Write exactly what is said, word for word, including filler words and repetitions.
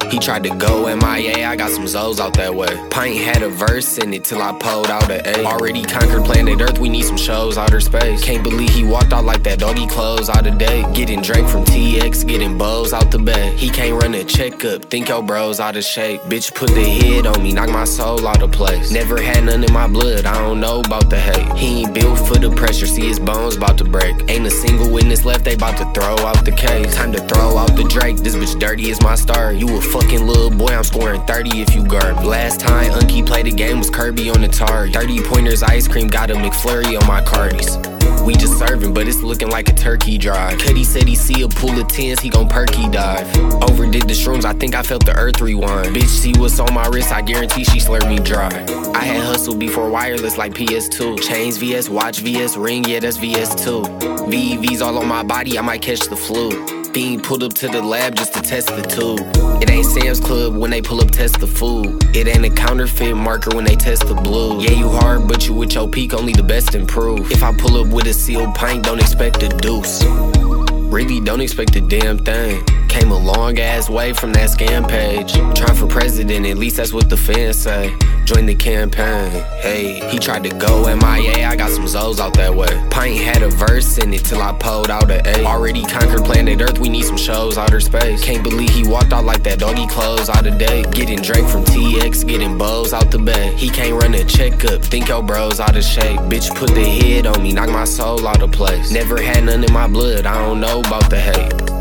He tried to go M I A, I got some Zoes out that way. Pint had a verse in it till I pulled out a A. Already conquered planet Earth, we need some shows, outer space. Can't believe he walked out like that, doggy clothes out of date. Getting Drake from T X, getting bows out the bed. He can't run a checkup, think your bro's out of shape. Bitch put the hit on me, knock my soul out of place. Never had none in my blood, I don't know about the hate. He ain't built for the pressure, see his bones about to break. Ain't a single witness left, they about to throw out the case. Time to throw out the Drake, this bitch dirty as my star. You a fucking little boy, I'm scoring thirty if you guard. Last time Unky played the game was Kirby on the Atari. thirty pointers ice cream, got a McFlurry on my Cardis. We just serving, but it's looking like a turkey drive. Cuddy said he see a pool of tens, he gon' perky dive. Overdid the shrooms, I think I felt the earth rewind. Bitch see what's on my wrist, I guarantee she slurred me dry. I had hustled before wireless like P S two. Chains V S, watch V S, ring, yeah that's V S two. V E Vs all on my body, I might catch the flu. Being pulled up to the lab just to test the tube. It ain't Sam's Club when they pull up test the food. It ain't a counterfeit marker when they test the blue. Yeah, you hard, but you with your peak, only the best improve. If I pull up with a sealed pint, don't expect a deuce. Really don't expect a damn thing. Came a long ass way from that scam page. Trying for president, at least that's what the fans say. Join the campaign, hey. He tried to go M I A, I got some Zoes out that way. Pint had a verse in it till I pulled out a A. Already conquered planet Earth, we need some shows, outer space. Can't believe he walked out like that, doggy clothes out of date. Getting Drake from T X, getting bows out the bed. He can't run a checkup, think your bro's out of shape. Bitch put the hit on me, knock my soul out of place. Never had none in my blood, I don't know about the hate.